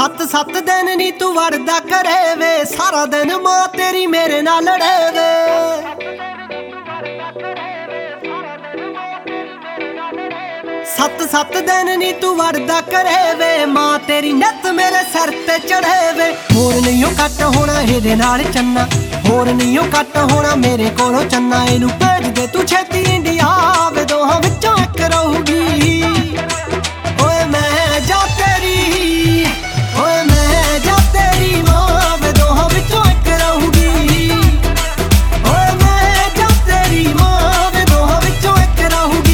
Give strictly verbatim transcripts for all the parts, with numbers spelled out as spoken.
सत सत दिन नी तू वड़दा करे वे, सारा दिन मां तेरी मेरे नाल लड़े वे। सत सत दिन नी तू वड़दा करे वे, मां तेरी नित मेरे सर ते चढ़े वे। होर नहीं ओ कट होना एदे नाल चन्ना, होर नहीं ओ कट होना मेरे कोलों चन्ना। इनू भेज दे तू छेती इंडिया वे, दोहां विचों इक रहूगी। ओए मैं जा तेरी, ओए मैं जा तेरी मां वे, दोहां विचों इक रहूगी। ओए मैं जा तेरी मां वे, दोहां विचों इक रहूगी।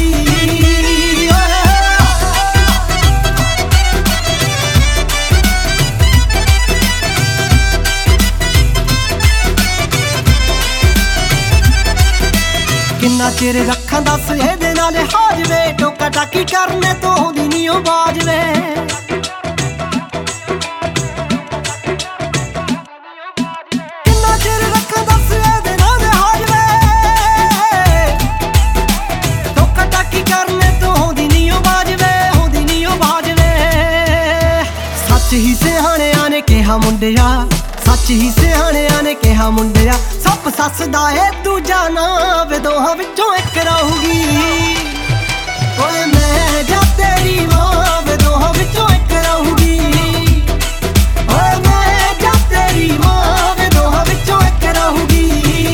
किन्ना चिर रखा दस एदे नाल हाज वे, टोका टाकी करने तो आउंदी नी ओ बाज वे। किन्ना चिर रखा दस एदे नाल हाज वे, टोका टाकी करने तो आउंदी नी ओ बाज वे, आउंदी नी ओ बाज वे। सच ही सियाणियां ने कहा मुंडिया, सच ही सियाणियां ने कहा मुंडिया, सप सस दा ए दूजा ना वे, दोहां विचों इक रहूगी। ओए मैं जा तेरी मां वे, दोहां विचों इक रहूगी। ओए मैं जा तेरी मां वे, दोहां विचों इक रहूगी।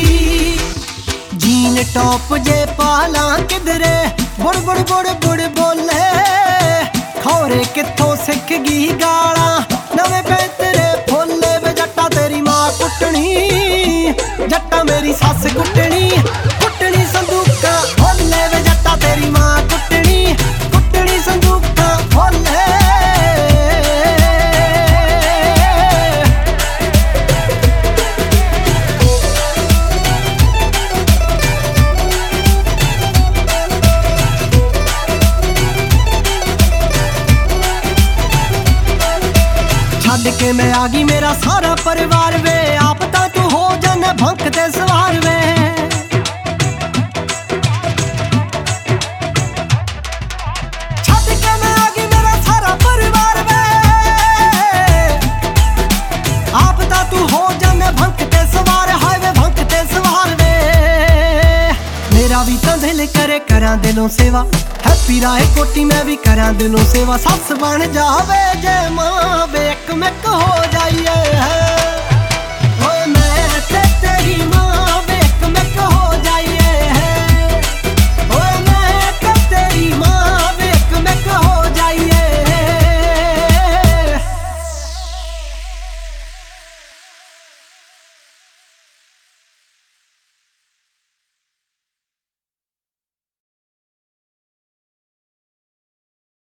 जीन टॉप जे पाला किधरे, बुड़ बुड़ बुड़ बुड़ बोले, खौरे कित्थों सिख गई गालां, नवें पैंतरे फुल्ले वे। जट्टा तेरी मां कुटनी, जट्टा मेरी सस कुटनी, कुटनी संदूका फुल्ले वे। जट्टा तेरी मां कुटनी, कुटनी संदूका फुल्ले। छड्ड के मैं आ गई मेरा सारा परिवार वे, आप तां तू हो जाने भंक ते सवार वे। छड्ड के मैं आ गई मेरा सारा परिवार वे, आप तां तू हो जाने भंक ते सवार। हाय वे भंक ते सवार वे। मेरा भी तां दिल करे करां दिलों सेवा, हैप्पी राय कोटी मैं भी करां दिलों सेवा। सस बन जावे जे मां वे, एक मिक हो जाइए।